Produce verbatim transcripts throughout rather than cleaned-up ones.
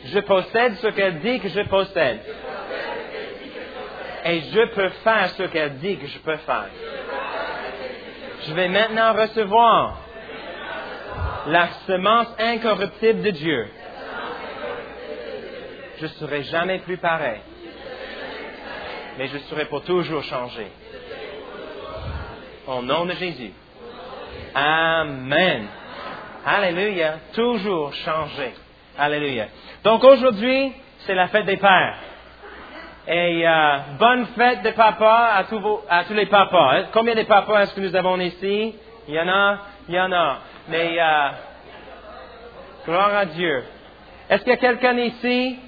Je possède ce qu'elle dit que je possède. Et je peux faire ce qu'elle dit que je peux faire. Je vais maintenant recevoir la semence incorruptible de Dieu. Je ne serai jamais plus pareil. Mais je serai pour toujours changé. Au nom de Jésus. Amen. Alléluia. Toujours changé. Alléluia. Donc aujourd'hui, c'est la fête des pères. Et euh, bonne fête de papa à tous, vos, à tous les papas. Combien de papas est-ce que nous avons ici? Il y en a? Il y en a. Mais euh, gloire à Dieu. Est-ce qu'il y a quelqu'un ici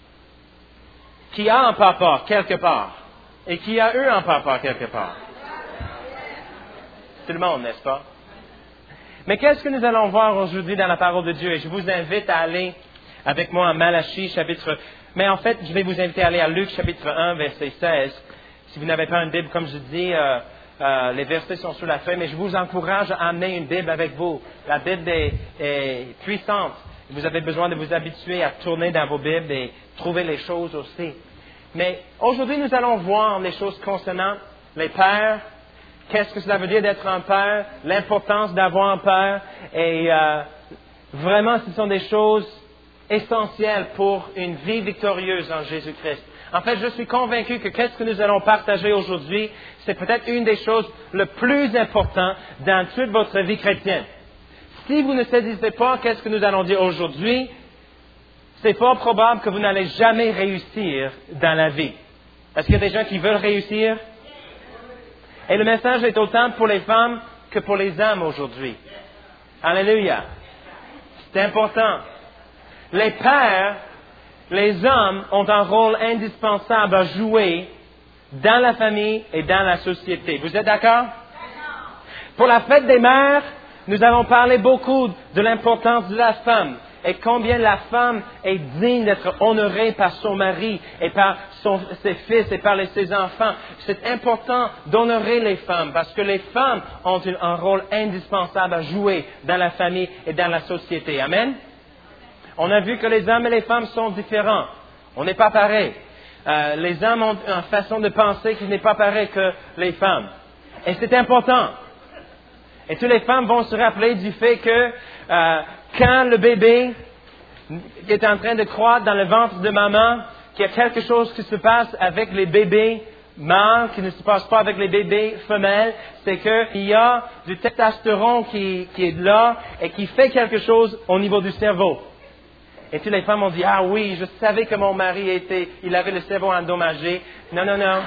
qui a un papa quelque part? Et qui a eu un papa quelque part? Tout le monde, n'est-ce pas? Mais qu'est-ce que nous allons voir aujourd'hui dans la parole de Dieu? Et je vous invite à aller avec moi à Malachie, chapitre... Mais en fait, je vais vous inviter à aller à Luc, chapitre un, verset seize. Si vous n'avez pas une Bible, comme je dis, euh, euh, les versets sont sur la feuille, mais je vous encourage à amener une Bible avec vous. La Bible est, est puissante. Vous avez besoin de vous habituer à tourner dans vos Bibles et trouver les choses aussi. Mais aujourd'hui, nous allons voir les choses concernant les pères. Qu'est-ce que cela veut dire d'être un père? L'importance d'avoir un père. Et euh, vraiment, ce sont des choses essentielles pour une vie victorieuse en Jésus-Christ. En fait, je suis convaincu que qu'est-ce que nous allons partager aujourd'hui, c'est peut-être une des choses les plus importantes dans toute votre vie chrétienne. Si vous ne saisissez pas qu'est-ce que nous allons dire aujourd'hui, c'est fort probable que vous n'allez jamais réussir dans la vie. Est-ce qu'il y a des gens qui veulent réussir? Et le message est autant pour les femmes que pour les hommes aujourd'hui. Alléluia. C'est important. Les pères, les hommes ont un rôle indispensable à jouer dans la famille et dans la société. Vous êtes d'accord? Pour la fête des mères, nous allons parler beaucoup de l'importance de la femme et combien la femme est digne d'être honorée par son mari et par son, ses fils et par les, ses enfants. C'est important d'honorer les femmes parce que les femmes ont un, un rôle indispensable à jouer dans la famille et dans la société. Amen? On a vu que les hommes et les femmes sont différents. On n'est pas pareil. Euh, les hommes ont une façon de penser qui n'est pas pareille que les femmes. Et c'est important. Et toutes les femmes vont se rappeler du fait que euh, quand le bébé est en train de croître dans le ventre de maman, qu'il y a quelque chose qui se passe avec les bébés mâles, qui ne se passe pas avec les bébés femelles, c'est qu'il y a du testostérone qui, qui est là et qui fait quelque chose au niveau du cerveau. Et toutes les femmes ont dit, ah oui, je savais que mon mari était, il avait le cerveau endommagé. Non, non, non.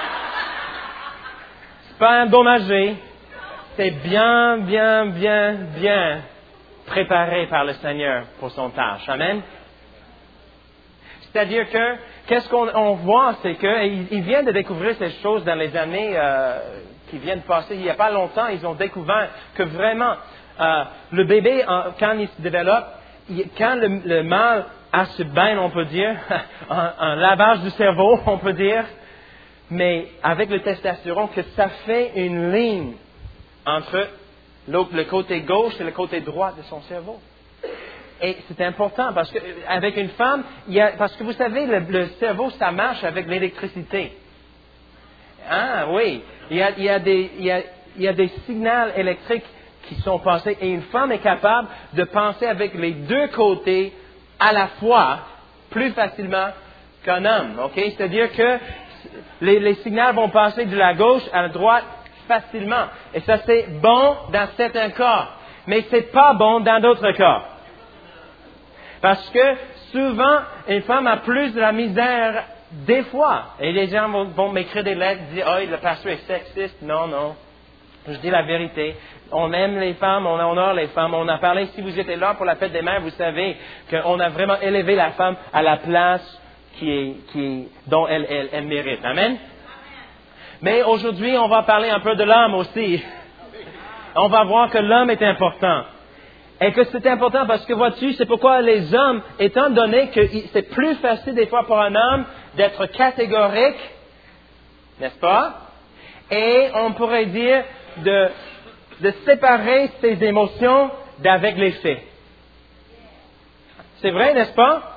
C'est pas endommagé. C'est bien, bien, bien, bien préparé par le Seigneur pour son tâche. Amen. C'est-à-dire que, qu'est-ce qu'on on voit, c'est qu'il il vient de découvrir ces choses dans les années euh, qui viennent de passer. Il n'y a pas longtemps, ils ont découvert que vraiment, euh, le bébé, quand il se développe, quand le, le mâle a ce bain, on peut dire, un, un lavage du cerveau, on peut dire, mais avec le testostérone, que ça fait une ligne entre le côté gauche et le côté droit de son cerveau. Et c'est important parce que avec une femme, il y a, parce que vous savez, le, le cerveau, ça marche avec l'électricité. Ah oui, il y a, il y a des, il y a, il y a des signaux électriques qui sont passés et une femme est capable de penser avec les deux côtés à la fois plus facilement qu'un homme. Ok, c'est-à-dire que les, les signaux vont passer de la gauche à la droite facilement. Et ça, c'est bon dans certains cas, mais c'est pas bon dans d'autres cas. Parce que souvent, une femme a plus de la misère des fois. Et les gens vont, vont m'écrire des lettres, dire, oh, le pasteur est sexiste. Non, non. Je dis la vérité. On aime les femmes, on honore les femmes. On a parlé, si vous étiez là pour la fête des mères, vous savez qu'on a vraiment élevé la femme à la place qui est, qui est, dont elle, elle, elle mérite. Amen? Mais aujourd'hui, on va parler un peu de l'homme aussi. On va voir que l'homme est important. Et que c'est important parce que, vois-tu, c'est pourquoi les hommes, étant donné que c'est plus facile des fois pour un homme d'être catégorique, n'est-ce pas? Et on pourrait dire de, de séparer ses émotions d'avec les faits. C'est vrai, n'est-ce pas?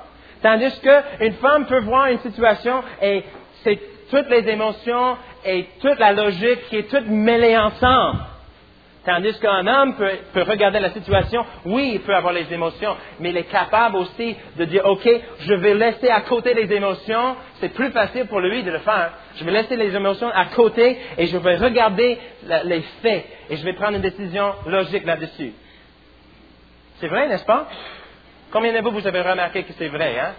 Tandis qu'une femme peut voir une situation et c'est toutes les émotions et toute la logique qui est toute mêlée ensemble. Tandis qu'un homme peut, peut regarder la situation, oui, il peut avoir les émotions, mais il est capable aussi de dire, OK, je vais laisser à côté les émotions, c'est plus facile pour lui de le faire. Je vais laisser les émotions à côté et je vais regarder la, les faits et je vais prendre une décision logique là-dessus. C'est vrai, n'est-ce pas? Combien de vous, vous avez remarqué que c'est vrai, hein?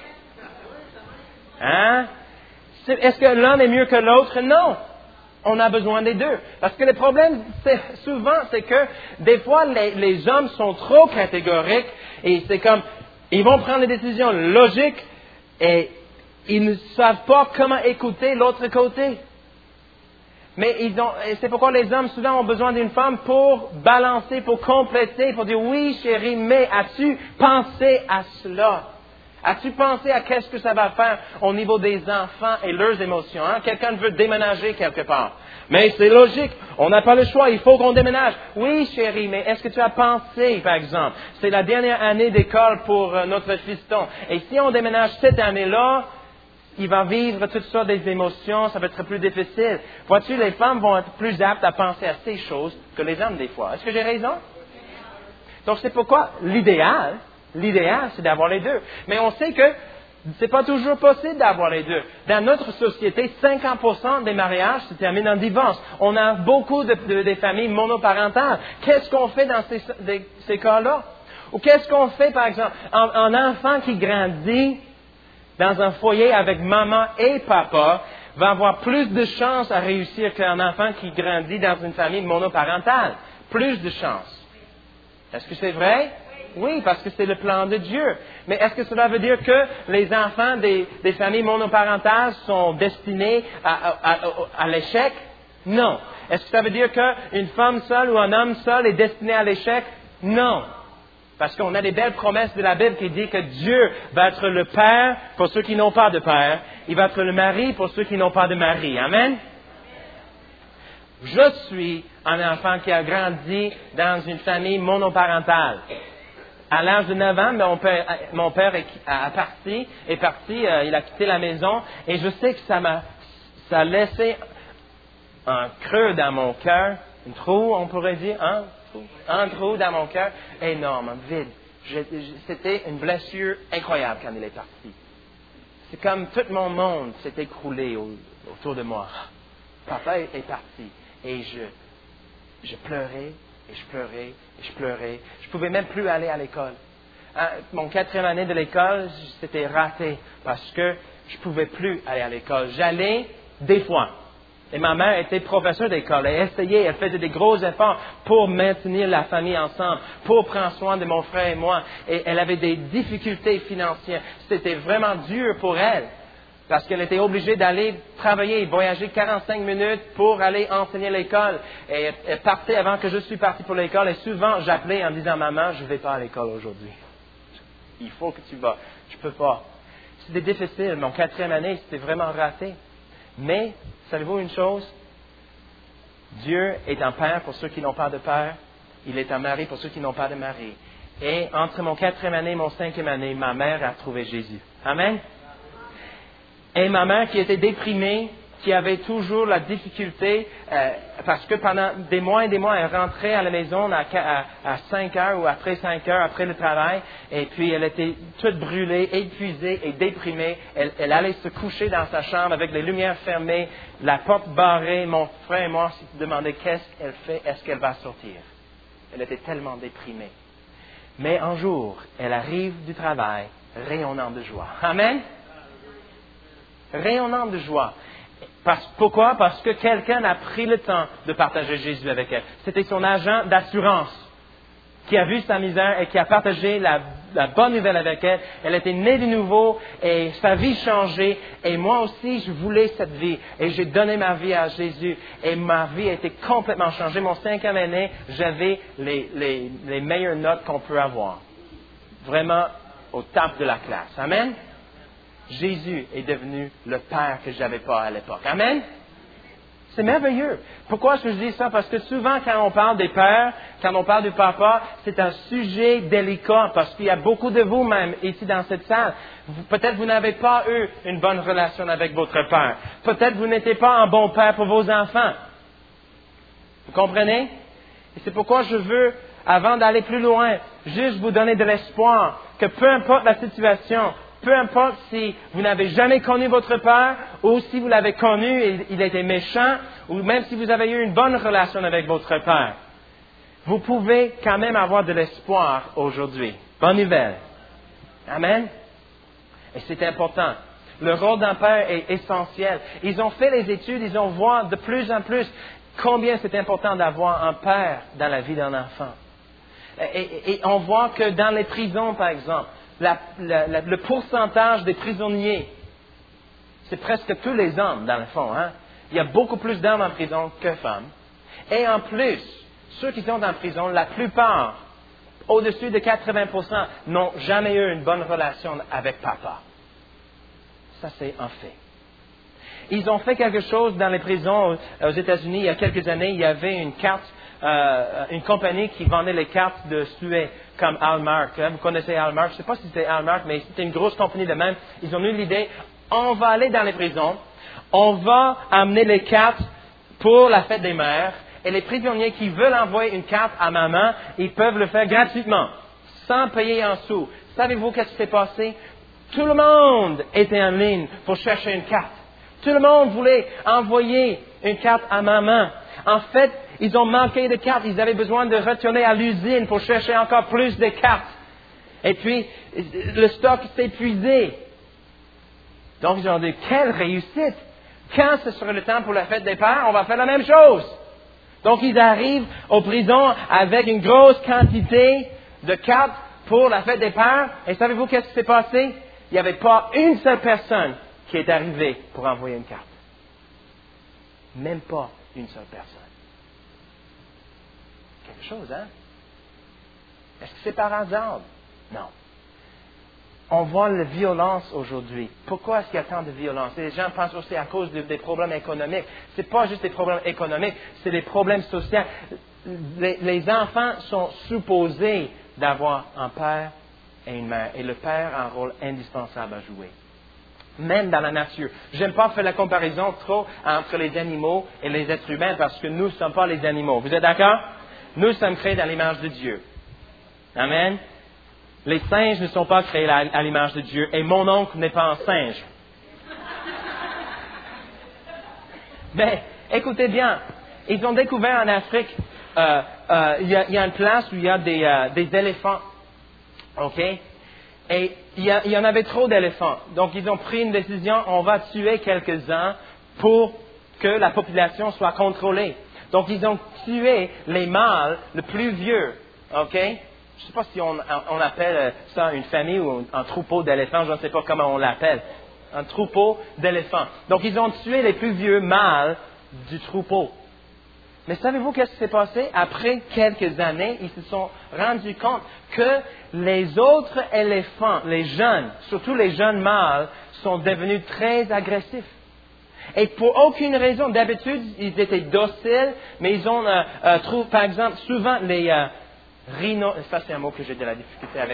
Hein? C'est, est-ce que l'un est mieux que l'autre? Non. On a besoin des deux. Parce que le problème, c'est, souvent, c'est que des fois, les, les hommes sont trop catégoriques et c'est comme, ils vont prendre des décisions logiques et ils ne savent pas comment écouter l'autre côté. Mais ils ont, et c'est pourquoi les hommes souvent ont besoin d'une femme pour balancer, pour compléter, pour dire oui chérie, mais as-tu pensé à cela? As-tu pensé à qu'est-ce que ça va faire au niveau des enfants et leurs émotions? Hein? Quelqu'un veut déménager quelque part. Mais c'est logique, on n'a pas le choix, il faut qu'on déménage. Oui chérie, mais est-ce que tu as pensé, par exemple, c'est la dernière année d'école pour euh, notre fiston. Et si on déménage cette année-là, il va vivre toutes sortes d'émotions, ça va être plus difficile. Vois-tu, les femmes vont être plus aptes à penser à ces choses que les hommes des fois. Est-ce que j'ai raison? Donc c'est pourquoi l'idéal, l'idéal, c'est d'avoir les deux. Mais on sait que c'est pas toujours possible d'avoir les deux. Dans notre société, cinquante pour cent des mariages se terminent en divorce. On a beaucoup de, de, de familles monoparentales. Qu'est-ce qu'on fait dans ces, de, ces cas-là? Ou qu'est-ce qu'on fait, par exemple, un, un enfant qui grandit dans un foyer avec maman et papa va avoir plus de chances à réussir qu'un enfant qui grandit dans une famille monoparentale. Plus de chances. Est-ce que c'est vrai? Oui, parce que c'est le plan de Dieu. Mais est-ce que cela veut dire que les enfants des, des familles monoparentales sont destinés à, à, à, à l'échec? Non. Est-ce que ça veut dire qu'une femme seule ou un homme seul est destiné à l'échec? Non. Parce qu'on a des belles promesses de la Bible qui dit que Dieu va être le père pour ceux qui n'ont pas de père. Il va être le mari pour ceux qui n'ont pas de mari. Amen? Je suis un enfant qui a grandi dans une famille monoparentale. À l'âge de neuf ans, mon père, mon père est, a parti, est parti, euh, il a quitté la maison et je sais que ça m'a, ça a laissé un creux dans mon cœur, un trou, on pourrait dire, hein? Un trou dans mon cœur énorme, vide. Je, je, c'était une blessure incroyable quand il est parti. C'est comme tout mon monde s'est écroulé au, autour de moi. Papa est, est parti et je, je pleurais et je pleurais et je pleurais. Je ne pouvais même plus aller à l'école. Hein, mon quatrième année de l'école, c'était raté parce que je ne pouvais plus aller à l'école. J'allais des fois. Et ma mère était professeure d'école. Elle essayait, elle faisait des gros efforts pour maintenir la famille ensemble, pour prendre soin de mon frère et moi. Et elle avait des difficultés financières. C'était vraiment dur pour elle. Parce qu'elle était obligée d'aller travailler et voyager quarante-cinq minutes pour aller enseigner l'école. Et elle, elle partait avant que je suis parti pour l'école. Et souvent, j'appelais en disant, maman, je ne vais pas à l'école aujourd'hui. Il faut que tu vas. Je ne peux pas. C'était difficile. Mon quatrième année, c'était vraiment raté. Mais, savez-vous une chose? Dieu est un père pour ceux qui n'ont pas de père. Il est un mari pour ceux qui n'ont pas de mari. Et entre mon quatrième année et mon cinquième année, ma mère a trouvé Jésus. Amen? Et ma mère qui était déprimée, qui avait toujours la difficulté, euh, parce que pendant des mois et des mois, elle rentrait à la maison à, à, à cinq heures ou après cinq heures, après le travail, et puis elle était toute brûlée, épuisée et déprimée. Elle, elle allait se coucher dans sa chambre avec les lumières fermées, la porte barrée. Mon frère et moi se demandaient qu'est-ce qu'elle fait, est-ce qu'elle va sortir? Elle était tellement déprimée. Mais un jour, elle arrive du travail, rayonnant de joie. Amen? Rayonnant de joie. Parce, pourquoi? Parce que quelqu'un a pris le temps de partager Jésus avec elle. C'était son agent d'assurance qui a vu sa misère et qui a partagé la, la bonne nouvelle avec elle. Elle était née de nouveau et sa vie changeait. Et moi aussi, je voulais cette vie. Et j'ai donné ma vie à Jésus. Et ma vie a été complètement changée. Mon cinquième année, j'avais les, les, les meilleures notes qu'on peut avoir. Vraiment au top de la classe. Amen? Jésus est devenu le Père que je n'avais pas à l'époque. Amen? C'est merveilleux. Pourquoi est-ce que je dis ça? Parce que souvent, quand on parle des pères, quand on parle du papa, c'est un sujet délicat parce qu'il y a beaucoup de vous même ici dans cette salle. Vous, peut-être vous n'avez pas eu une bonne relation avec votre père. Peut-être vous n'étiez pas un bon père pour vos enfants. Vous comprenez? Et c'est pourquoi je veux, avant d'aller plus loin, juste vous donner de l'espoir que peu importe la situation, peu importe si vous n'avez jamais connu votre père ou si vous l'avez connu et il était méchant ou même si vous avez eu une bonne relation avec votre père, vous pouvez quand même avoir de l'espoir aujourd'hui. Bonne nouvelle. Amen. Et c'est important. Le rôle d'un père est essentiel. Ils ont fait les études, ils ont vu de plus en plus combien c'est important d'avoir un père dans la vie d'un enfant. Et, et, et on voit que dans les prisons, par exemple, La, la, la, le pourcentage des prisonniers, c'est presque tous les hommes, dans le fond. Hein? Il y a beaucoup plus d'hommes en prison que femmes. Et en plus, ceux qui sont en prison, la plupart, au-dessus de quatre-vingts pour cent, n'ont jamais eu une bonne relation avec papa. Ça, c'est un fait. Ils ont fait quelque chose dans les prisons aux États-Unis. Il y a quelques années, il y avait une carte, euh, une compagnie qui vendait les cartes de Suez, comme Hallmark. Hein? Vous connaissez Hallmark? Je ne sais pas si c'était Hallmark, mais c'était une grosse compagnie de même. Ils ont eu l'idée, on va aller dans les prisons, on va amener les cartes pour la fête des mères, et les prisonniers qui veulent envoyer une carte à maman, ils peuvent le faire gratuitement, sans payer un sou. Savez-vous qu'est-ce qui s'est passé? Tout le monde était en ligne pour chercher une carte. Tout le monde voulait envoyer une carte à maman. En fait, ils ont manqué de cartes. Ils avaient besoin de retourner à l'usine pour chercher encore plus de cartes. Et puis, le stock s'est épuisé. Donc, ils ont dit, quelle réussite! Quand ce sera le temps pour la fête des pères, on va faire la même chose. Donc, ils arrivent aux prisons avec une grosse quantité de cartes pour la fête des pères. Et savez-vous qu'est-ce qui s'est passé? Il n'y avait pas une seule personne qui est arrivée pour envoyer une carte. Même pas une seule personne. Quelque chose, hein? Est-ce que c'est par hasard? Non. On voit la violence aujourd'hui. Pourquoi est-ce qu'il y a tant de violence? Et les gens pensent aussi à cause de, des problèmes économiques. Ce n'est pas juste des problèmes économiques, c'est des problèmes sociaux. Les, les enfants sont supposés d'avoir un père et une mère. Et le père a un rôle indispensable à jouer. Même dans la nature. Je n'aime pas faire la comparaison trop entre les animaux et les êtres humains parce que nous ne sommes pas les animaux. Vous êtes d'accord? Nous sommes créés dans l'image de Dieu. Amen. Les singes ne sont pas créés à l'image de Dieu et mon oncle n'est pas un singe. Mais écoutez bien, ils ont découvert en Afrique, euh, euh, il, y a, il y a une place où il y a des, euh, des éléphants. OK? Et il y, a, il y en avait trop d'éléphants. Donc, ils ont pris une décision, on va tuer quelques-uns pour que la population soit contrôlée. Donc, ils ont tué les mâles le plus vieux. OK? Je ne sais pas si on, on appelle ça une famille ou un troupeau d'éléphants, je ne sais pas comment on l'appelle. Un troupeau d'éléphants. Donc, ils ont tué les plus vieux mâles du troupeau. Mais savez-vous qu'est-ce qui s'est passé? Après quelques années, ils se sont rendus compte que les autres éléphants, les jeunes, surtout les jeunes mâles, sont devenus très agressifs. Et pour aucune raison, d'habitude, ils étaient dociles, mais ils ont euh, euh, trouvé, par exemple, souvent les euh, rhinos... Ça, c'est un mot que j'ai de la difficulté avec.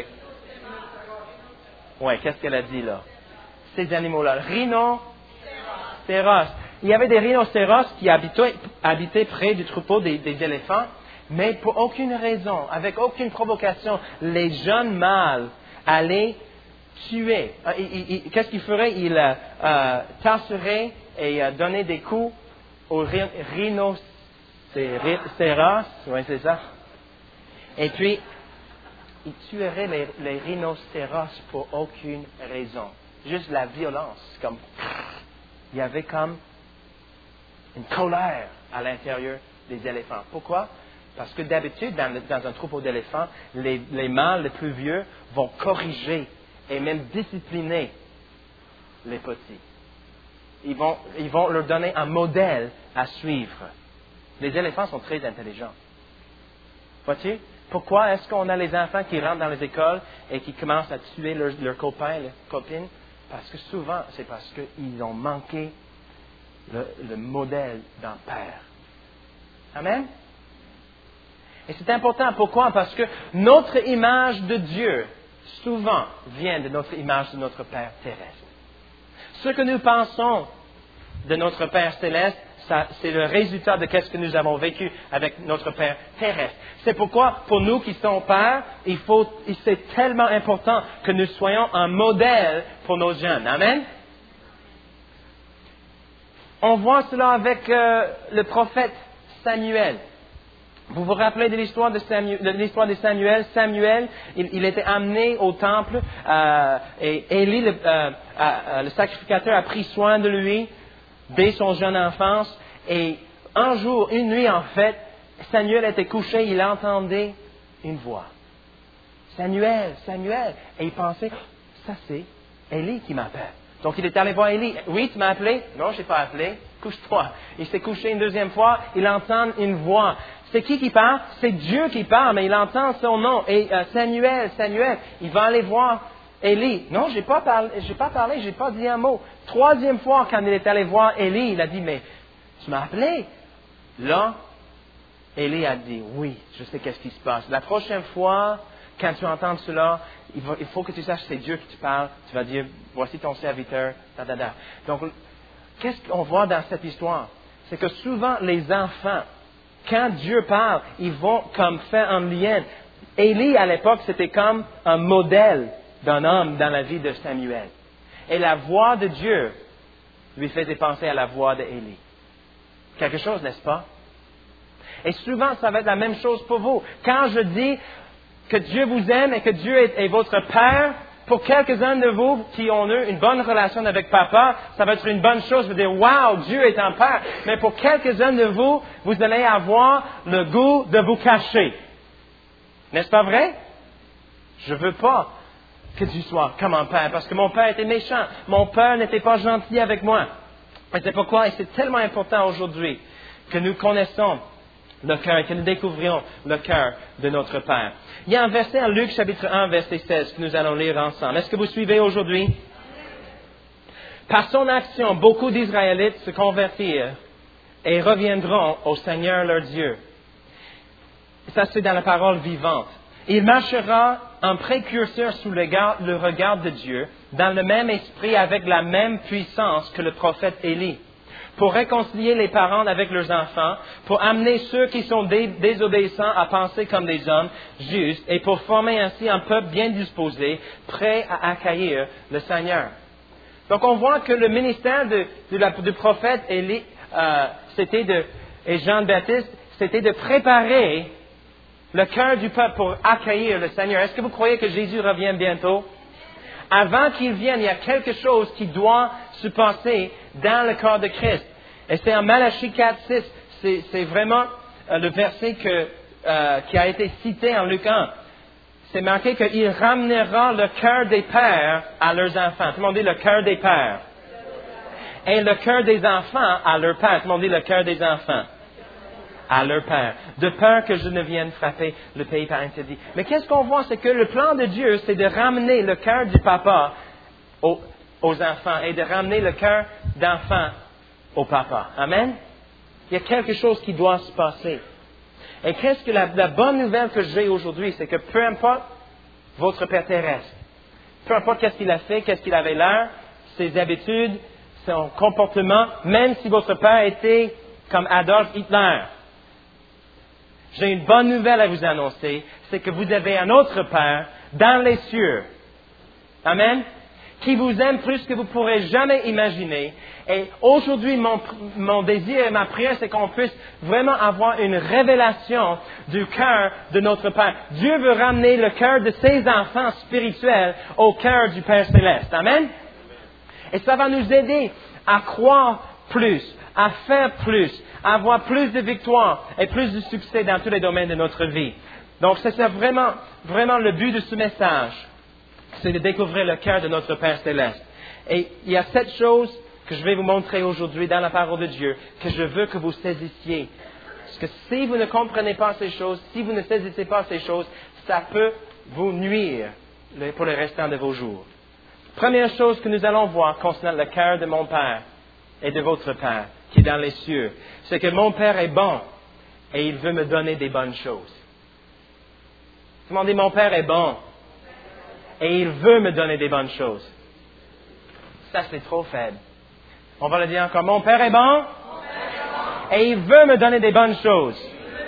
Oui, qu'est-ce qu'elle a dit là? Ces animaux-là. Rhinocéros. Il y avait des rhinocéros qui habitaient, habitaient près du troupeau des, des éléphants, mais pour aucune raison, avec aucune provocation, les jeunes mâles allaient tuer. Qu'est-ce qu'ils feraient? Ils euh, euh, tasseraient et euh, donnaient des coups aux rhinocéros. Oui, c'est ça. Et puis, ils tueraient les, les rhinocéros pour aucune raison. Juste la violence. Comme, il y avait comme une colère à l'intérieur des éléphants. Pourquoi? Parce que d'habitude, dans, dans un troupeau d'éléphants, les, les mâles les plus vieux vont corriger et même discipliner les petits. Ils vont, ils vont leur donner un modèle à suivre. Les éléphants sont très intelligents. Vois-tu? Pourquoi est-ce qu'on a les enfants qui rentrent dans les écoles et qui commencent à tuer leurs, leurs copains, leurs copines? Parce que souvent, c'est parce qu'ils ont manqué le, le modèle d'un père. Amen? Et c'est important. Pourquoi? Parce que notre image de Dieu, souvent, vient de notre image de notre Père terrestre. Ce que nous pensons de notre Père céleste, ça, c'est le résultat de ce que nous avons vécu avec notre Père terrestre. C'est pourquoi, pour nous qui sommes pères, il faut, c'est tellement important que nous soyons un modèle pour nos jeunes. Amen? On voit cela avec euh, le prophète Samuel. Vous vous rappelez de l'histoire de Samuel, de l'histoire de Samuel. Samuel, il, il était amené au temple euh, et Élie, le, euh, euh, le sacrificateur, a pris soin de lui dès son jeune enfance. Et un jour, une nuit en fait, Samuel était couché, il entendait une voix. Samuel, Samuel. Et il pensait, ça c'est Élie qui m'appelle. Donc il est allé voir Élie. Oui, tu m'as appelé? Non, je n'ai pas appelé. Couche-toi. Il s'est couché une deuxième fois, il entend une voix. C'est qui qui parle? C'est Dieu qui parle, mais il entend son nom. Et euh, Samuel, Samuel, il va aller voir Élie. Non, j'ai pas parlé, j'ai pas parlé, j'ai pas dit un mot. Troisième fois, quand il est allé voir Élie, il a dit, mais tu m'as appelé? Là, Élie a dit, oui, je sais qu'est-ce qui se passe. La prochaine fois, quand tu entends cela, il, va, il faut que tu saches que c'est Dieu qui te parle. Tu vas dire, voici ton serviteur, da, da, da. Donc, qu'est-ce qu'on voit dans cette histoire? C'est que souvent, les enfants, quand Dieu parle, ils vont comme faire un lien. Élie, à l'époque, c'était comme un modèle d'un homme dans la vie de Samuel. Et la voix de Dieu lui faisait penser à la voix d'Élie. Quelque chose, n'est-ce pas? Et souvent, ça va être la même chose pour vous. Quand je dis que Dieu vous aime et que Dieu est, est votre Père, pour quelques-uns de vous qui ont eu une bonne relation avec Papa, ça va être une bonne chose. Vous dire, wow, Dieu est un Père. Mais pour quelques-uns de vous, vous allez avoir le goût de vous cacher. N'est-ce pas vrai? Je ne veux pas que tu sois comme un Père, parce que mon Père était méchant. Mon Père n'était pas gentil avec moi. Et c'est pourquoi, et c'est tellement important aujourd'hui, que nous connaissons le cœur, que nous découvrions le cœur de notre Père. Il y a un verset en Luc chapitre un, verset seize, que nous allons lire ensemble. Est-ce que vous suivez aujourd'hui? Par son action, beaucoup d'Israélites se convertirent et reviendront au Seigneur leur Dieu. Ça, c'est dans la parole vivante. Il marchera en précurseur sous le regard, le regard de Dieu, dans le même esprit, avec la même puissance que le prophète Élie, pour réconcilier les parents avec leurs enfants, pour amener ceux qui sont dé- désobéissants à penser comme des hommes justes, et pour former ainsi un peuple bien disposé, prêt à accueillir le Seigneur. Donc on voit que le ministère de, de la, du prophète Élie, euh, c'était de, et Jean-Baptiste, c'était de préparer le cœur du peuple pour accueillir le Seigneur. Est-ce que vous croyez que Jésus revient bientôt? Avant qu'il vienne, il y a quelque chose qui doit se passer dans le corps de Christ. Et c'est en Malachie quatre, six. C'est, c'est vraiment euh, le verset que, euh, qui a été cité en Luc un. C'est marqué qu'il ramènera le cœur des pères à leurs enfants. Tout le monde dit le cœur des pères. Et le cœur des enfants à leur père. Tout le monde dit le cœur des enfants à leur père, de peur que je ne vienne frapper le pays par interdit. Mais qu'est-ce qu'on voit? C'est que le plan de Dieu, c'est de ramener le cœur du papa aux, aux enfants et de ramener le cœur d'enfant au papa. Amen? Il y a quelque chose qui doit se passer. Et qu'est-ce que la, la bonne nouvelle que j'ai aujourd'hui, c'est que peu importe votre père terrestre, peu importe qu'est-ce qu'il a fait, qu'est-ce qu'il avait l'air, ses habitudes, son comportement, même si votre père était comme Adolf Hitler, j'ai une bonne nouvelle à vous annoncer, c'est que vous avez un autre Père dans les cieux. Amen? Qui vous aime plus que vous pourrez jamais imaginer. Et aujourd'hui, mon, mon désir et ma prière, c'est qu'on puisse vraiment avoir une révélation du cœur de notre Père. Dieu veut ramener le cœur de ses enfants spirituels au cœur du Père céleste. Amen? Et ça va nous aider à croire plus, à faire plus, à avoir plus de victoires et plus de succès dans tous les domaines de notre vie. Donc, c'est ça vraiment, vraiment le but de ce message. C'est de découvrir le cœur de notre Père céleste. Et il y a cette chose que je vais vous montrer aujourd'hui dans la parole de Dieu, que je veux que vous saisissiez. Parce que si vous ne comprenez pas ces choses, si vous ne saisissez pas ces choses, ça peut vous nuire pour le restant de vos jours. Première chose que nous allons voir concernant le cœur de mon Père et de votre Père, qui est dans les cieux, c'est que mon Père est bon et il veut me donner des bonnes choses. Tout le monde dit, mon Père est bon et il veut me donner des bonnes choses. Ça, c'est trop faible. On va le dire encore, mon Père est bon et il veut me donner des bonnes choses.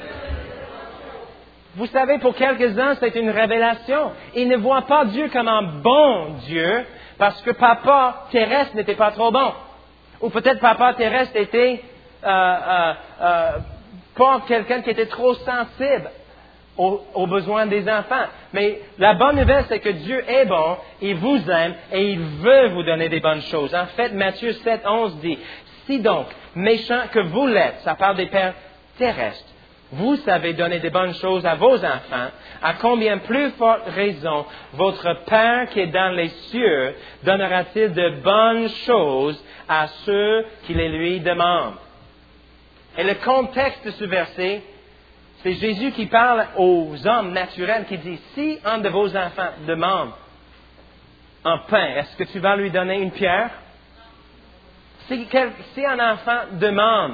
Vous savez, pour quelques-uns, c'est une révélation. Ils ne voient pas Dieu comme un bon Dieu parce que papa terrestre n'était pas trop bon. Ou peut-être papa terrestre était euh, euh, euh, pas quelqu'un qui était trop sensible aux, aux besoins des enfants. Mais la bonne nouvelle, c'est que Dieu est bon, il vous aime et il veut vous donner des bonnes choses. En fait, Matthieu sept, onze dit, « Si donc, méchants que vous l'êtes, ça parle des pères terrestres, vous savez donner des bonnes choses à vos enfants, à combien plus forte raison votre Père qui est dans les cieux donnera-t-il de bonnes choses à ceux qui les lui demandent? » Et le contexte de ce verset, c'est Jésus qui parle aux hommes naturels qui dit, si un de vos enfants demande un pain, est-ce que tu vas lui donner une pierre? Si, quel, si un enfant demande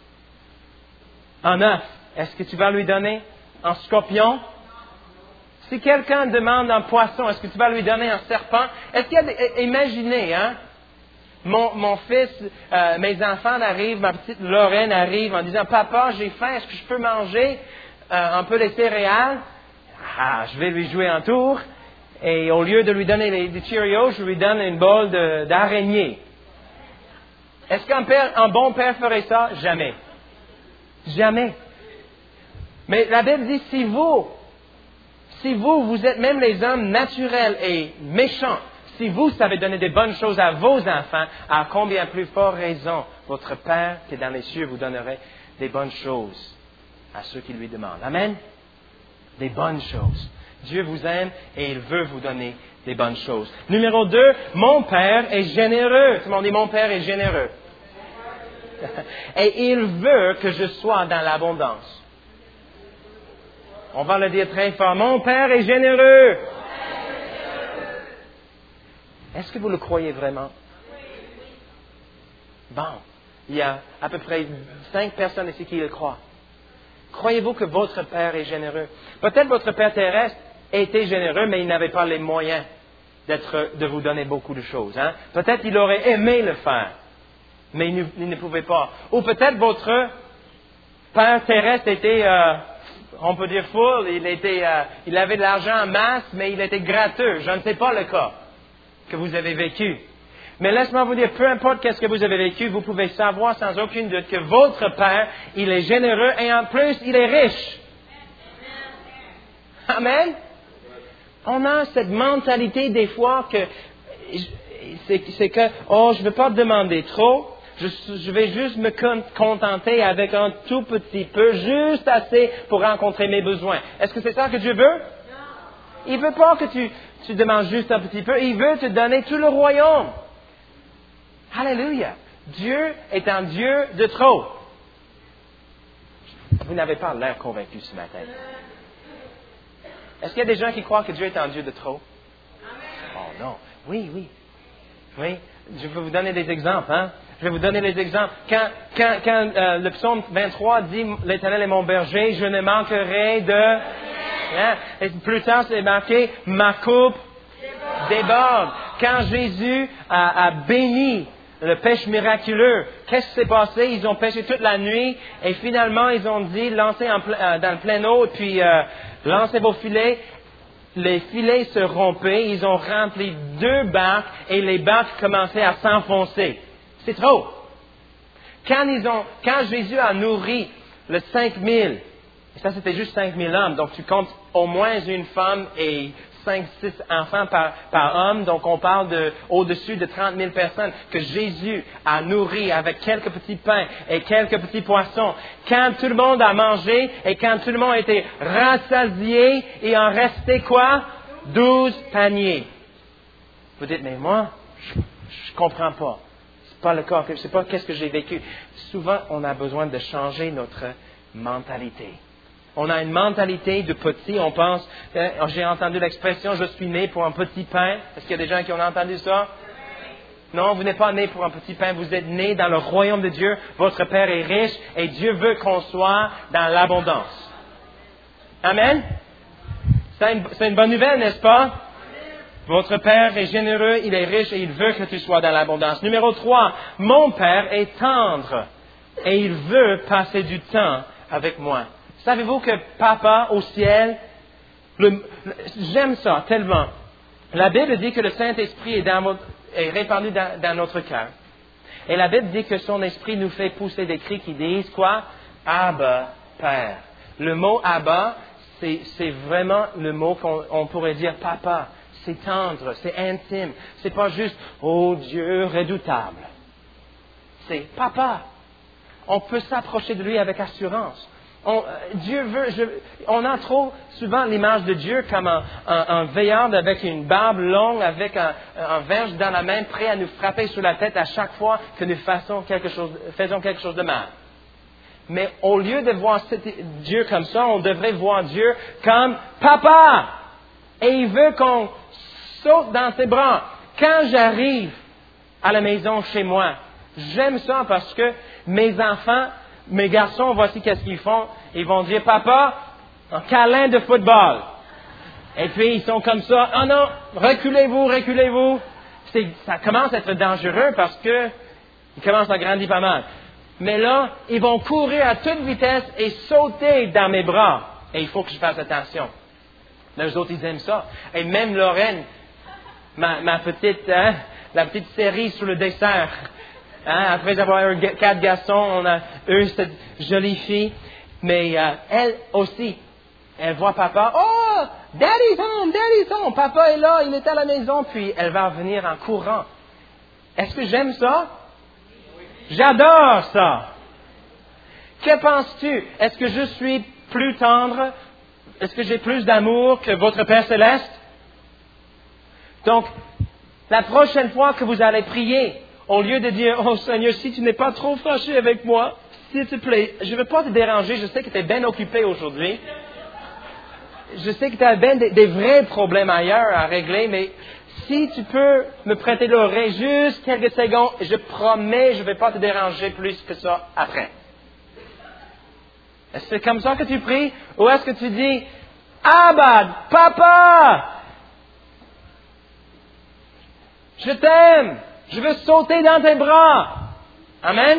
un œuf, est-ce que tu vas lui donner un scorpion? Si quelqu'un demande un poisson, est-ce que tu vas lui donner un serpent? Est-ce qu'il y a des, imaginez, hein? Mon, mon fils, euh, mes enfants arrivent, ma petite Lorraine arrive en disant, papa, j'ai faim, est-ce que je peux manger euh, un peu les céréales? Ah, je vais lui jouer un tour. Et au lieu de lui donner les, des Cheerios, je lui donne une bol de, d'araignée. Est-ce qu'un père, un bon père ferait ça? Jamais. Jamais. Mais la Bible dit, si vous, si vous, vous êtes même les hommes naturels et méchants, si vous savez donner des bonnes choses à vos enfants, à combien plus forte raison votre Père qui est dans les cieux vous donnerait des bonnes choses à ceux qui lui demandent. Amen? Des bonnes choses. Dieu vous aime et il veut vous donner des bonnes choses. Numéro deux, mon Père est généreux. Tout le monde dit, mon Père est généreux. Et il veut que je sois dans l'abondance. On va le dire très fort. Mon Père est généreux. Est-ce que vous le croyez vraiment? Bon, il y a à peu près cinq personnes ici qui le croient. Croyez-vous que votre Père est généreux? Peut-être votre Père terrestre était généreux, mais il n'avait pas les moyens d'être, de vous donner beaucoup de choses. Hein? Peut-être il aurait aimé le faire, mais il ne, il ne pouvait pas. Ou peut-être votre Père terrestre était, euh, on peut dire full, il, était, euh, il avait de l'argent en masse, mais il était gratteux. Je ne sais pas le cas que vous avez vécu. Mais laisse-moi vous dire, peu importe qu'est-ce que vous avez vécu, vous pouvez savoir sans aucune doute que votre Père, il est généreux et en plus, il est riche. Amen. On a cette mentalité des fois que c'est, c'est que, oh, je ne veux pas demander trop, je, je vais juste me contenter avec un tout petit peu, juste assez pour rencontrer mes besoins. Est-ce que c'est ça que Dieu veut? Il ne veut pas que tu, tu demandes juste un petit peu, il veut te donner tout le royaume. Alléluia. Dieu est un Dieu de trop. Vous n'avez pas l'air convaincu ce matin. Est-ce qu'il y a des gens qui croient que Dieu est un Dieu de trop? Oh non. Oui, oui. Oui. Je vais vous donner des exemples. Hein? Je vais vous donner des exemples. Quand, quand, quand euh, le psaume vingt-trois dit « L'Éternel est mon berger, je ne manquerai de... » hein? Et plus tard, c'est marqué « Ma coupe déborde. » Quand Jésus a, a béni le pêche miraculeux, qu'est-ce qui s'est passé? Ils ont pêché toute la nuit et finalement, ils ont dit, lancez en, euh, dans le plein eau, puis euh, lancez vos filets. Les filets se rompaient, ils ont rempli deux barques et les barques commençaient à s'enfoncer. C'est trop. Quand, ils ont, quand Jésus a nourri le cinq mille, et ça c'était juste cinq mille hommes, donc tu comptes au moins une femme et cinq, six enfants par, par homme, donc on parle de au-dessus de trente mille personnes que Jésus a nourri avec quelques petits pains et quelques petits poissons. Quand tout le monde a mangé et quand tout le monde était rassasié, il en restait quoi? Douze paniers. Vous dites, mais moi, je ne comprends pas. C'est pas le cas, c'est pas qu'est-ce que j'ai vécu. Souvent, on a besoin de changer notre mentalité. On a une mentalité de petit, on pense, hein, j'ai entendu l'expression, je suis né pour un petit pain. Est-ce qu'il y a des gens qui ont entendu ça? Non, vous n'êtes pas né pour un petit pain, vous êtes né dans le royaume de Dieu. Votre Père est riche et Dieu veut qu'on soit dans l'abondance. Amen? C'est une, c'est une bonne nouvelle, n'est-ce pas? Votre Père est généreux, il est riche et il veut que tu sois dans l'abondance. Numéro trois, mon Père est tendre et il veut passer du temps avec moi. Savez-vous que Papa au ciel, le, j'aime ça tellement. La Bible dit que le Saint-Esprit est, dans votre, est répandu dans, dans notre cœur. Et la Bible dit que son esprit nous fait pousser des cris qui disent quoi? Abba, Père. Le mot Abba, c'est, c'est vraiment le mot qu'on on pourrait dire papa. C'est tendre, c'est intime. C'est pas juste oh Dieu redoutable. C'est papa. On peut s'approcher de lui avec assurance. On, Dieu veut, je, on a trop souvent l'image de Dieu comme un, un, un veillard avec une barbe longue, avec un, un verge dans la main, prêt à nous frapper sur la tête à chaque fois que nous faisons quelque chose, faisons quelque chose de mal. Mais au lieu de voir Dieu comme ça, on devrait voir Dieu comme papa. Et il veut qu'on saute dans ses bras. Quand j'arrive à la maison chez moi, j'aime ça parce que mes enfants, mes garçons, voici qu'est-ce qu'ils font. Ils vont dire, papa, un câlin de football. Et puis, ils sont comme ça. Oh non, reculez-vous, reculez-vous. C'est, ça commence à être dangereux parce que ils commencent à grandir pas mal. Mais là, ils vont courir à toute vitesse et sauter dans mes bras. Et il faut que je fasse attention. Mais eux autres, ils aiment ça. Et même Lorraine, ma, ma petite, hein, la petite série sur le dessert. Hein, après avoir eu quatre garçons, on a eu cette jolie fille. Mais euh, elle aussi, elle voit papa. Oh, Daddy's home, Daddy's home. Papa est là, il est à la maison. Puis elle va venir en courant. Est-ce que j'aime ça? J'adore ça. Que penses-tu? Est-ce que je suis plus tendre? Est-ce que j'ai plus d'amour que votre Père Céleste? Donc, la prochaine fois que vous allez prier, au lieu de dire, oh Seigneur, si tu n'es pas trop fâché avec moi, s'il te plaît, je ne veux pas te déranger, je sais que tu es bien occupé aujourd'hui. Je sais que tu as bien des, des vrais problèmes ailleurs à régler, mais si tu peux me prêter l'oreille juste quelques secondes, je promets, je ne vais pas te déranger plus que ça après. Est-ce que c'est comme ça que tu pries? Ou est-ce que tu dis, Abba, papa, je t'aime, je veux sauter dans tes bras. Amen?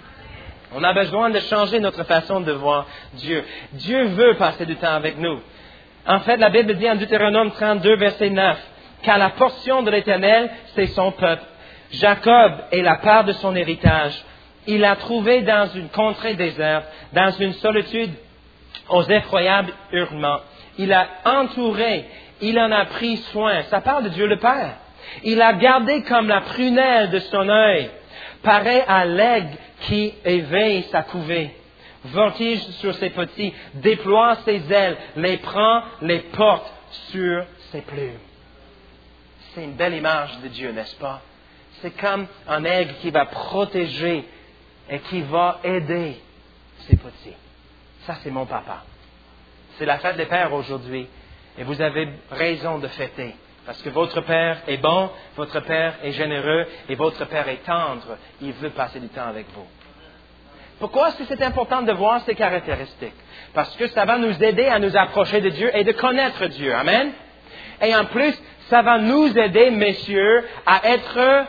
On a besoin de changer notre façon de voir Dieu. Dieu veut passer du temps avec nous. En fait, la Bible dit en Deutéronome trente-deux, verset neuf, car la portion de l'Éternel, c'est son peuple. Jacob est la part de son héritage. Il l'a trouvé dans une contrée déserte, dans une solitude aux effroyables hurlements. Il l'a entouré, il en a pris soin. Ça parle de Dieu le Père. Il l'a gardé comme la prunelle de son œil, pareil à l'aigle qui éveille sa couvée. Voltige sur ses petits, déploie ses ailes, les prend, les porte sur ses plumes. C'est une belle image de Dieu, n'est-ce pas? C'est comme un aigle qui va protéger et qui va aider ses petits. Ça, c'est mon papa. C'est la fête des pères aujourd'hui. Et vous avez raison de fêter. Parce que votre Père est bon, votre Père est généreux et votre Père est tendre. Il veut passer du temps avec vous. Pourquoi est-ce que c'est important de voir ces caractéristiques? Parce que ça va nous aider à nous approcher de Dieu et de connaître Dieu. Amen? Et en plus, ça va nous aider, messieurs, à être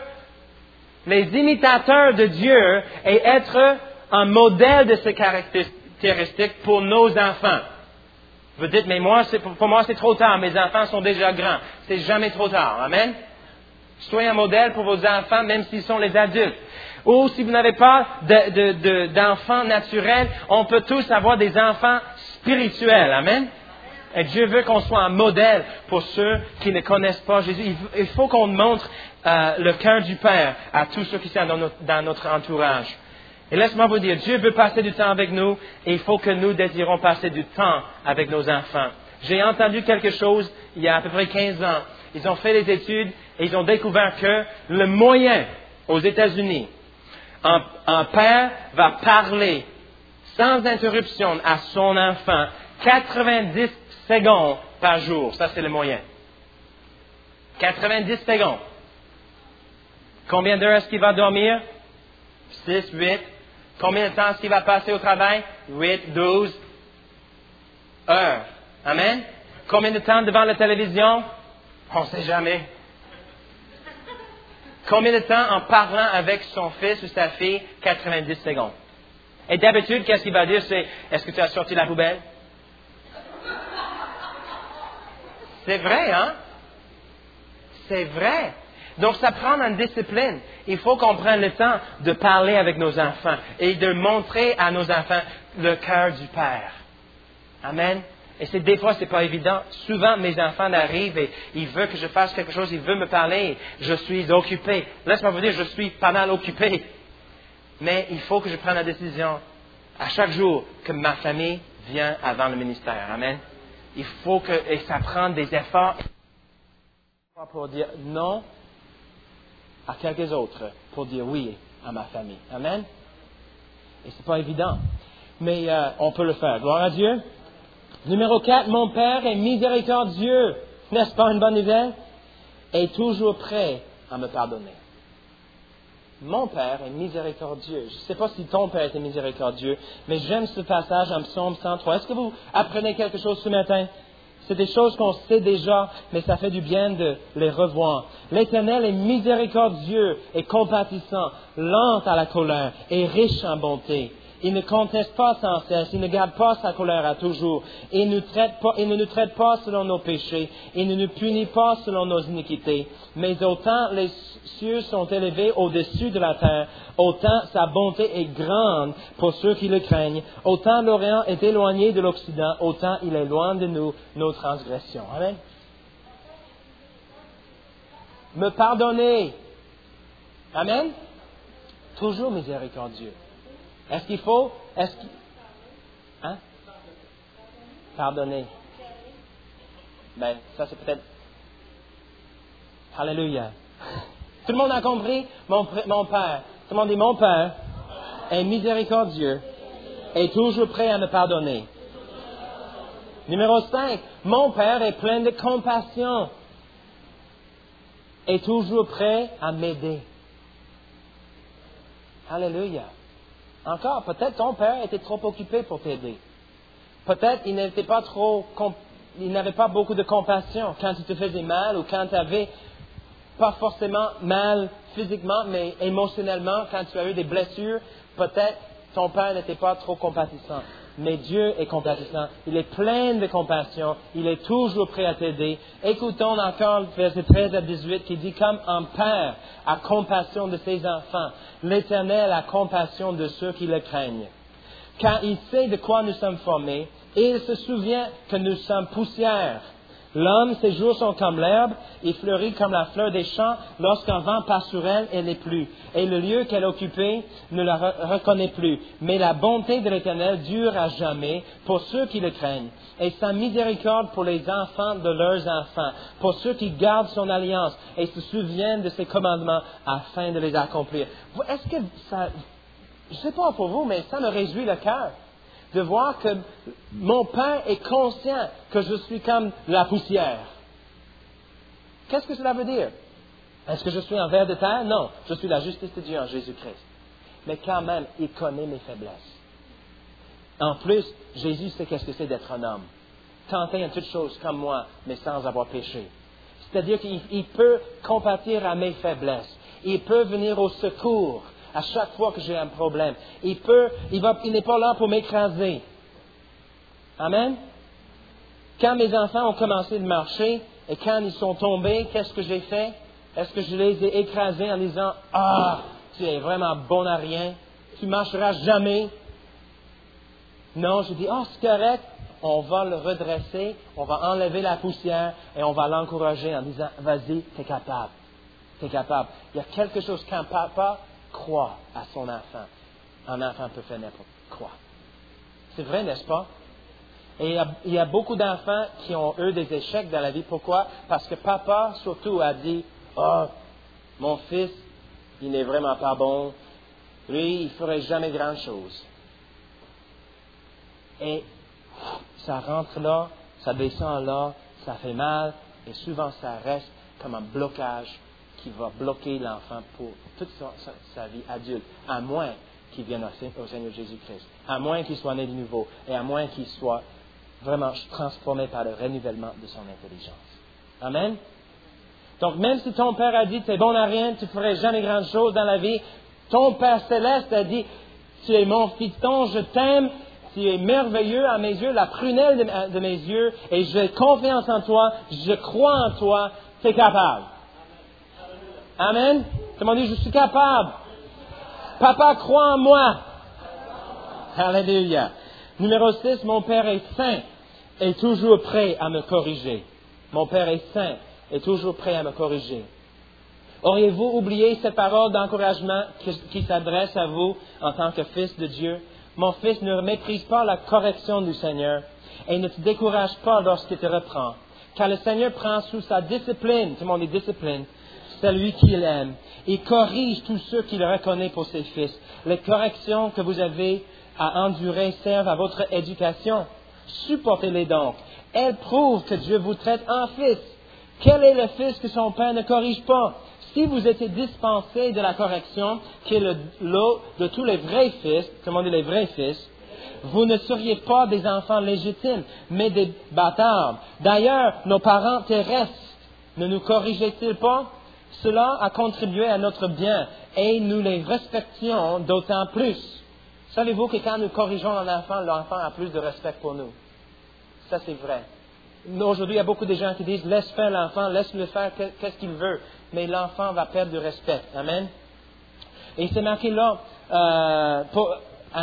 les imitateurs de Dieu et être un modèle de ces caractéristiques pour nos enfants. Vous dites, mais moi, c'est, pour moi, c'est trop tard. Mes enfants sont déjà grands. C'est jamais trop tard. Amen? Soyez un modèle pour vos enfants, même s'ils sont les adultes. Ou si vous n'avez pas de, de, de, d'enfants naturels, on peut tous avoir des enfants spirituels. Amen? Et Dieu veut qu'on soit un modèle pour ceux qui ne connaissent pas Jésus. Il faut qu'on montre euh, le cœur du Père à tous ceux qui sont dans notre, dans notre entourage. Et laisse-moi vous dire, Dieu veut passer du temps avec nous et il faut que nous désirons passer du temps avec nos enfants. J'ai entendu quelque chose il y a à peu près quinze ans. Ils ont fait des études et ils ont découvert que le moyen aux États-Unis, un, un père va parler sans interruption à son enfant quatre-vingt-dix secondes par jour. Ça, c'est le moyen. quatre-vingt-dix secondes. Combien d'heures est-ce qu'il va dormir? Six, huit. Combien de temps est-ce qu'il va passer au travail? Huit, douze heures. Amen? Combien de temps devant la télévision? On ne sait jamais. Combien de temps en parlant avec son fils ou sa fille? quatre-vingt-dix secondes. Et d'habitude, qu'est-ce qu'il va dire? C'est, est-ce que tu as sorti la poubelle? C'est vrai, hein? C'est vrai. Donc, ça prend une discipline. Il faut qu'on prenne le temps de parler avec nos enfants et de montrer à nos enfants le cœur du Père. Amen. Et c'est des fois, c'est pas évident. Souvent, mes enfants arrivent et ils veulent que je fasse quelque chose, ils veulent me parler. Je suis occupé. Laisse-moi vous dire, je suis pas mal occupé. Mais il faut que je prenne la décision à chaque jour que ma famille vient avant le ministère. Amen. Il faut que, et ça prend des efforts pour dire non à quelques autres, pour dire oui à ma famille. Amen. Et c'est pas évident. Mais euh, on peut le faire. Gloire à Dieu. Numéro quatre, mon Père est miséricordieux. N'est-ce pas une bonne nouvelle? Est toujours prêt à me pardonner. Mon Père est miséricordieux. Je ne sais pas si ton Père était miséricordieux, mais j'aime ce passage en Psaume cent trois. Est-ce que vous apprenez quelque chose ce matin? C'est des choses qu'on sait déjà, mais ça fait du bien de les revoir. L'Éternel est miséricordieux et compatissant, lent à la colère et riche en bonté. Il ne conteste pas sans cesse, il ne garde pas sa colère à toujours. Il, nous traite pas, il ne nous traite pas selon nos péchés, il ne nous punit pas selon nos iniquités. Mais autant les cieux sont élevés au-dessus de la terre, autant sa bonté est grande pour ceux qui le craignent. Autant l'Orient est éloigné de l'Occident, autant il est loin de nous nos transgressions. Amen. Me pardonner. Amen. Toujours miséricordieux. Est-ce qu'il faut, est-ce qu'il, hein? Pardonner. Ben, ça c'est peut-être, Alléluia. Tout le monde a compris? Mon, mon Père, tout le monde dit, mon Père est miséricordieux et toujours prêt à me pardonner. Numéro cinq, mon Père est plein de compassion et toujours prêt à m'aider. Alléluia. Encore, peut-être ton père était trop occupé pour t'aider. Peut-être il n'était pas trop, il n'avait pas beaucoup de compassion quand il te faisait mal ou quand tu avais pas forcément mal physiquement, mais émotionnellement, quand tu as eu des blessures, peut-être ton père n'était pas trop compatissant. Mais Dieu est compatissant. Il est plein de compassion. Il est toujours prêt à t'aider. Écoutons encore le verset treize à dix-huit qui dit, comme un père a compassion de ses enfants, l'Éternel a compassion de ceux qui le craignent. Car il sait de quoi nous sommes formés et il se souvient que nous sommes poussière. L'homme, ses jours sont comme l'herbe, il fleurit comme la fleur des champs, lorsqu'un vent passe sur elle, elle n'est plus. Et le lieu qu'elle occupait ne la re- reconnaît plus. Mais la bonté de l'Éternel dure à jamais pour ceux qui le craignent. Et sa miséricorde pour les enfants de leurs enfants, pour ceux qui gardent son alliance et se souviennent de ses commandements afin de les accomplir. Est-ce que ça, je ne sais pas pour vous, mais ça me réjouit le cœur. De voir que mon Père est conscient que je suis comme la poussière. Qu'est-ce que cela veut dire? Est-ce que je suis un ver de terre? Non, je suis la justice de Dieu en Jésus-Christ. Mais quand même, il connaît mes faiblesses. En plus, Jésus sait qu'est-ce que c'est d'être un homme. Tenter en toutes choses comme moi, mais sans avoir péché. C'est-à-dire qu'il il peut compatir à mes faiblesses. Il peut venir au secours à chaque fois que j'ai un problème. Il peut, il va, il n'est pas là pour m'écraser. Amen. Quand mes enfants ont commencé de marcher et quand ils sont tombés, qu'est-ce que j'ai fait? Est-ce que je les ai écrasés en disant, ah, tu es vraiment bon à rien, tu marcheras jamais? Non, je dis, ah, oh, c'est correct, on va le redresser, on va enlever la poussière et on va l'encourager en disant, vas-y, tu es capable, tu es capable. Il y a quelque chose quand papa croit à son enfant. Un enfant peut faire n'importe quoi. C'est vrai, n'est-ce pas? Et il y, a, il y a beaucoup d'enfants qui ont eu des échecs dans la vie. Pourquoi? Parce que papa, surtout, a dit, oh, mon fils, il n'est vraiment pas bon. Lui, il ne ferait jamais grand-chose. Et ça rentre là, ça descend là, ça fait mal, et souvent ça reste comme un blocage qui va bloquer l'enfant pour toute sa, sa, sa vie adulte, à moins qu'il vienne au, au Seigneur Jésus-Christ, à moins qu'il soit né de nouveau, et à moins qu'il soit vraiment transformé par le renouvellement de son intelligence. Amen? Donc, même si ton Père a dit, tu es bon à rien, tu ne ferais jamais grand chose dans la vie, ton Père Céleste a dit, tu es mon fiston, je t'aime, tu es merveilleux à mes yeux, la prunelle de, de mes yeux, et j'ai confiance en toi, je crois en toi, tu es capable. Amen. Tout le monde dit, je suis capable. Papa croit en moi. Alléluia. Numéro six, mon Père est saint et toujours prêt à me corriger. Mon Père est saint et toujours prêt à me corriger. Auriez-vous oublié cette parole d'encouragement qui, qui s'adresse à vous en tant que fils de Dieu? Mon fils, ne méprise pas la correction du Seigneur et ne te décourage pas lorsqu'il te reprend. Car le Seigneur prend sous sa discipline, tout le monde dit discipline, celui qu'il aime. Il corrige tous ceux qu'il reconnaît pour ses fils. Les corrections que vous avez à endurer servent à votre éducation. Supportez-les donc. Elles prouvent que Dieu vous traite en fils. Quel est le fils que son père ne corrige pas? Si vous étiez dispensé de la correction, qui est le lot de tous les vrais fils, comment dire les vrais fils, vous ne seriez pas des enfants légitimes, mais des bâtards. D'ailleurs, nos parents terrestres ne nous corrigeaient-ils pas? Cela a contribué à notre bien et nous les respections d'autant plus. Savez-vous que quand nous corrigeons un enfant, l'enfant a plus de respect pour nous? Ça, c'est vrai. Aujourd'hui, il y a beaucoup de gens qui disent, laisse faire l'enfant, laisse-le faire qu'est-ce qu'il veut. Mais l'enfant va perdre du respect. Amen. Et c'est marqué là, euh, pour, à,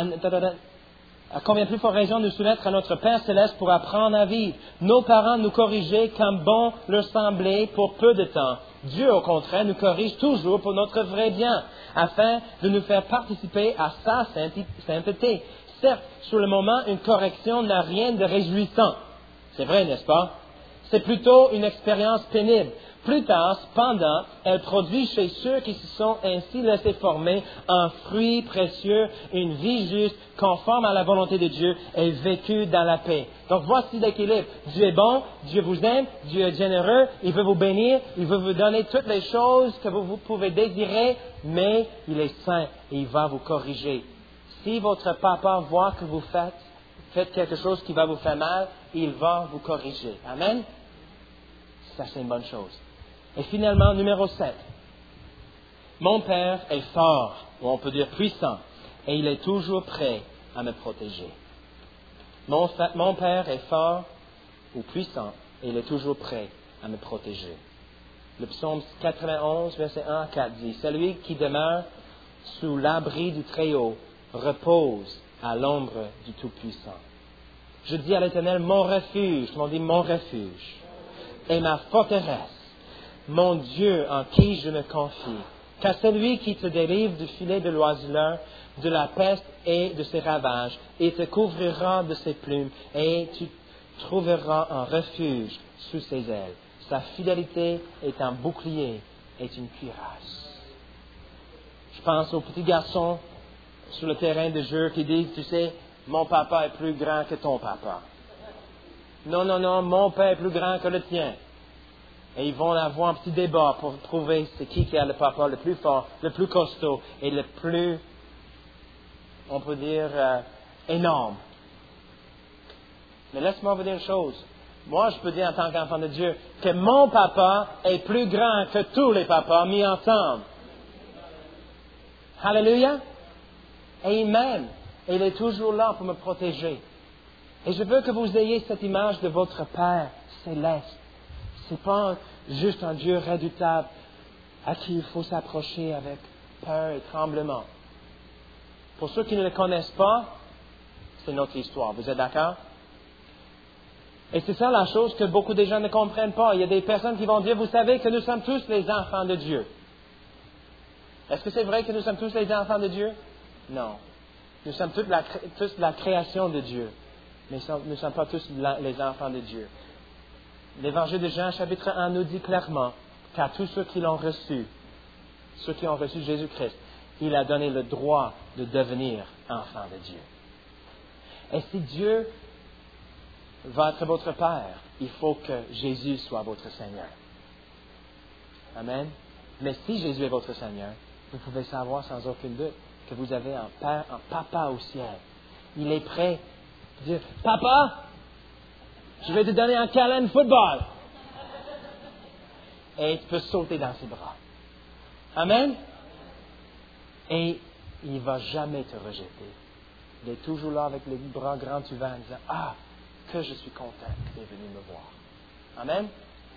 à combien plus forte raison nous soumettre à notre Père Céleste pour apprendre à vivre. Nos parents nous corrigeaient comme bon leur semblait pour peu de temps. Dieu, au contraire, nous corrige toujours pour notre vrai bien, afin de nous faire participer à sa sainteté. Certes, sur le moment, une correction n'a rien de réjouissant. C'est vrai, n'est-ce pas? C'est plutôt une expérience pénible. Plus tard, cependant, elle produit chez ceux qui se sont ainsi laissés former un fruit précieux, une vie juste, conforme à la volonté de Dieu et vécue dans la paix. Donc voici l'équilibre. Dieu est bon, Dieu vous aime, Dieu est généreux, il veut vous bénir, il veut vous donner toutes les choses que vous, vous pouvez désirer, mais il est saint et il va vous corriger. Si votre papa voit que vous faites, faites quelque chose qui va vous faire mal, il va vous corriger. Amen? Ça, c'est une bonne chose. Et finalement, numéro sept. Mon Père est fort, ou on peut dire puissant, et il est toujours prêt à me protéger. Mon, fa- mon Père est fort ou puissant, et il est toujours prêt à me protéger. Le psaume quatre-vingt-onze, verset un à quatre dit, « Celui qui demeure sous l'abri du Très-Haut repose à l'ombre du Tout-Puissant. Je dis à l'Éternel, mon refuge, on dit mon refuge, et ma forteresse, mon Dieu en qui je me confie. Car celui qui te délivre du filet de l'oiseleur, de la peste et de ses ravages, et te couvrira de ses plumes, et tu trouveras un refuge sous ses ailes. Sa fidélité est un bouclier, est une cuirasse. » Je pense aux petits garçons sur le terrain de jeu qui disent, tu sais, mon papa est plus grand que ton papa. Non, non, non, mon père est plus grand que le tien. Et ils vont avoir un petit débat pour trouver c'est qui qui a le papa le plus fort, le plus costaud et le plus, on peut dire, euh, énorme. Mais laisse-moi vous dire une chose. Moi, je peux dire en tant qu'enfant de Dieu que mon papa est plus grand que tous les papas mis ensemble. Alléluia. Et il m'aime. Et il est toujours là pour me protéger. Et je veux que vous ayez cette image de votre Père céleste. Ce n'est pas juste un Dieu redoutable à qui il faut s'approcher avec peur et tremblement. Pour ceux qui ne le connaissent pas, c'est notre histoire. Vous êtes d'accord? Et c'est ça la chose que beaucoup de gens ne comprennent pas. Il y a des personnes qui vont dire, vous savez que nous sommes tous les enfants de Dieu. Est-ce que c'est vrai que nous sommes tous les enfants de Dieu? Non. Nous sommes tous la, tous la création de Dieu. Mais nous ne sommes pas tous la, les enfants de Dieu. L'Évangile de Jean, chapitre un, nous dit clairement qu'à tous ceux qui l'ont reçu, ceux qui ont reçu Jésus-Christ, il a donné le droit de devenir enfant de Dieu. Et si Dieu va être votre Père, il faut que Jésus soit votre Seigneur. Amen. Mais si Jésus est votre Seigneur, vous pouvez savoir sans aucun doute que vous avez un Père, un Papa au ciel. Il est prêt à dire, « Papa, je vais te donner un câlin de football. » Et tu peux sauter dans ses bras. Amen. Et il ne va jamais te rejeter. Il est toujours là avec les bras grands ouverts en disant, « Ah, que je suis content que tu es venu me voir. » Amen.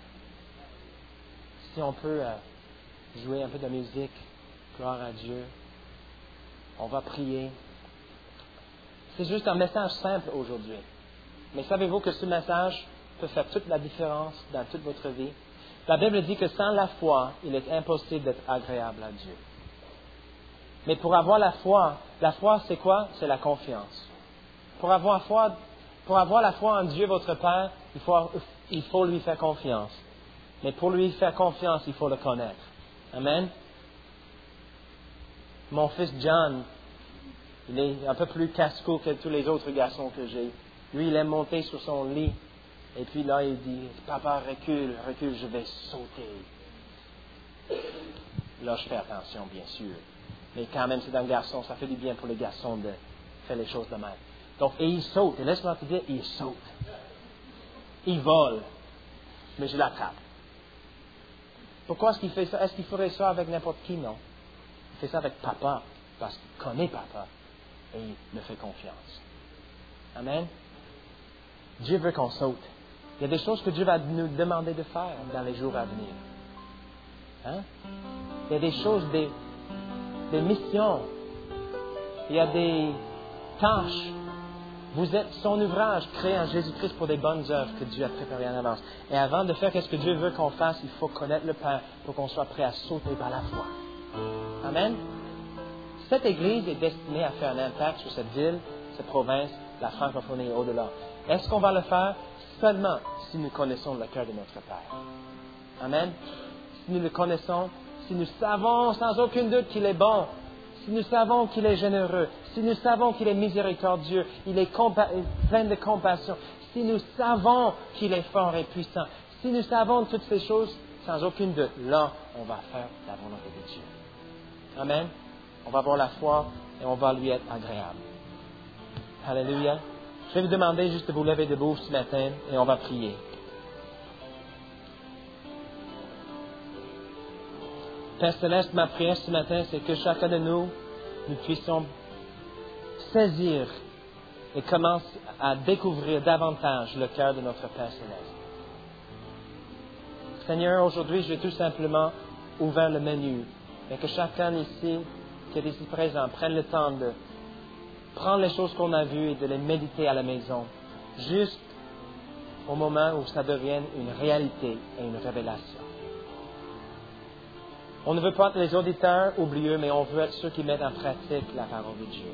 Si on peut euh, jouer un peu de musique, gloire à Dieu, on va prier. C'est juste un message simple aujourd'hui. Mais savez-vous que ce message peut faire toute la différence dans toute votre vie? La Bible dit que sans la foi, il est impossible d'être agréable à Dieu. Mais pour avoir la foi, la foi c'est quoi? C'est la confiance. Pour avoir, foi, pour avoir la foi en Dieu, votre Père, il faut, il faut lui faire confiance. Mais pour lui faire confiance, il faut le connaître. Amen. Mon fils John, il est un peu plus casse-cou que tous les autres garçons que j'ai. Lui, il aime monter sur son lit. Et puis là, il dit, « Papa, recule, recule, je vais sauter. » Là, je fais attention, bien sûr. Mais quand même, c'est un garçon, ça fait du bien pour les garçons de faire les choses de même. Donc, et il saute. Et laisse-moi te dire, il saute. Il vole. Mais je l'attrape. Pourquoi est-ce qu'il fait ça? Est-ce qu'il ferait ça avec n'importe qui? Non. Il fait ça avec papa, parce qu'il connaît papa. Et il me fait confiance. Amen. Dieu veut qu'on saute. Il y a des choses que Dieu va nous demander de faire dans les jours à venir. Hein? Il y a des choses, des, des missions. Il y a des tâches. Vous êtes son ouvrage créé en Jésus-Christ pour des bonnes œuvres que Dieu a préparées en avance. Et avant de faire ce que Dieu veut qu'on fasse, il faut connaître le Père pour qu'on soit prêt à sauter par la foi. Amen. Cette Église est destinée à faire un impact sur cette ville, cette province, la francophonie et au-delà. Est-ce qu'on va le faire seulement si nous connaissons le cœur de notre Père? Amen. Si nous le connaissons, si nous savons sans aucun doute qu'il est bon, si nous savons qu'il est généreux, si nous savons qu'il est miséricordieux, il est compa- plein de compassion, si nous savons qu'il est fort et puissant, si nous savons toutes ces choses, sans aucun doute, là, on va faire la volonté de Dieu. Amen. On va avoir la foi et on va lui être agréable. Alléluia. Je vais vous demander juste de vous lever debout ce matin et on va prier. Père Céleste, ma prière ce matin, c'est que chacun de nous, nous puissions saisir et commencer à découvrir davantage le cœur de notre Père Céleste. Seigneur, aujourd'hui, je vais tout simplement ouvrir le menu, et que chacun ici, qui est ici présent, prenne le temps de prendre les choses qu'on a vues et de les méditer à la maison, juste au moment où ça devienne une réalité et une révélation. On ne veut pas être les auditeurs oublieux, mais on veut être ceux qui mettent en pratique la parole de Dieu.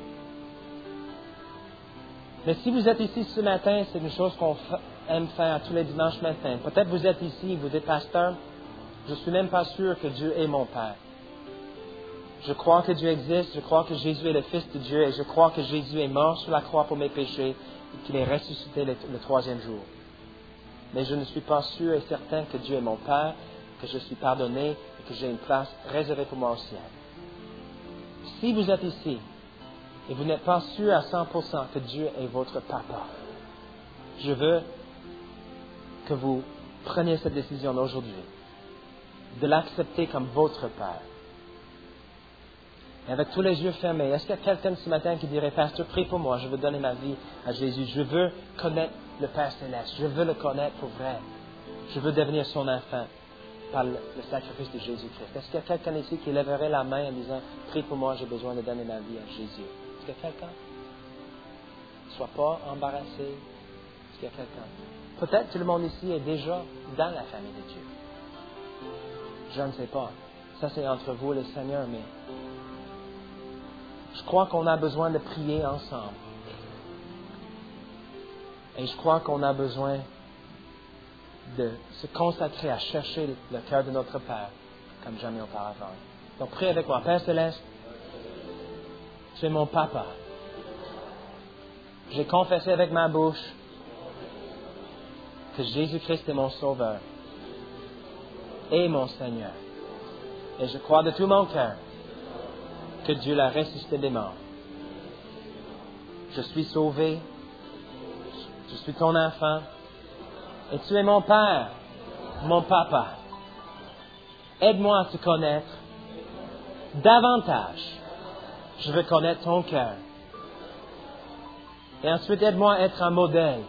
Mais si vous êtes ici ce matin, c'est une chose qu'on aime faire tous les dimanches matins. Peut-être vous êtes ici, vous êtes pasteur, je ne suis même pas sûr que Dieu est mon Père. Je crois que Dieu existe, je crois que Jésus est le Fils de Dieu et je crois que Jésus est mort sur la croix pour mes péchés et qu'il est ressuscité le, le troisième jour. Mais je ne suis pas sûr et certain que Dieu est mon Père, que je suis pardonné et que j'ai une place réservée pour moi au ciel. Si vous êtes ici et vous n'êtes pas sûr à cent pour cent que Dieu est votre Papa, je veux que vous preniez cette décision aujourd'hui de l'accepter comme votre Père. Et avec tous les yeux fermés, est-ce qu'il y a quelqu'un ce matin qui dirait, Pasteur, prie pour moi, je veux donner ma vie à Jésus. Je veux connaître le Père Céleste. Je veux le connaître pour vrai. Je veux devenir son enfant par le, le sacrifice de Jésus-Christ. Est-ce qu'il y a quelqu'un ici qui lèverait la main en disant, prie pour moi, j'ai besoin de donner ma vie à Jésus? Est-ce qu'il y a quelqu'un? Ne sois pas embarrassé. Est-ce qu'il y a quelqu'un? Peut-être tout le monde ici est déjà dans la famille de Dieu. Je ne sais pas. Ça, c'est entre vous et le Seigneur, mais je crois qu'on a besoin de prier ensemble. Et je crois qu'on a besoin de se consacrer à chercher le cœur de notre Père, comme jamais auparavant. Donc, prie avec moi. Père Céleste, tu es mon Papa. J'ai confessé avec ma bouche que Jésus-Christ est mon Sauveur et mon Seigneur. Et je crois de tout mon cœur que Dieu l'a ressuscité des morts. Je suis sauvé. Je suis ton enfant. Et tu es mon Père, mon Papa. Aide-moi à te connaître davantage. Je veux connaître ton cœur. Et ensuite, aide-moi à être un modèle.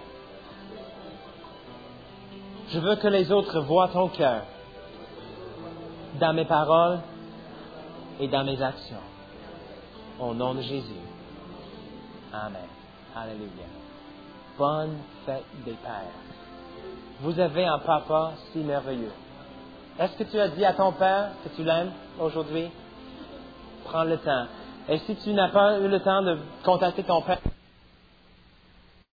Je veux que les autres voient ton cœur dans mes paroles et dans mes actions. Au nom de Jésus. Amen. Alléluia. Bonne fête des pères. Vous avez un papa si merveilleux. Est-ce que tu as dit à ton père que tu l'aimes aujourd'hui? Prends le temps. Et si tu n'as pas eu le temps de contacter ton père,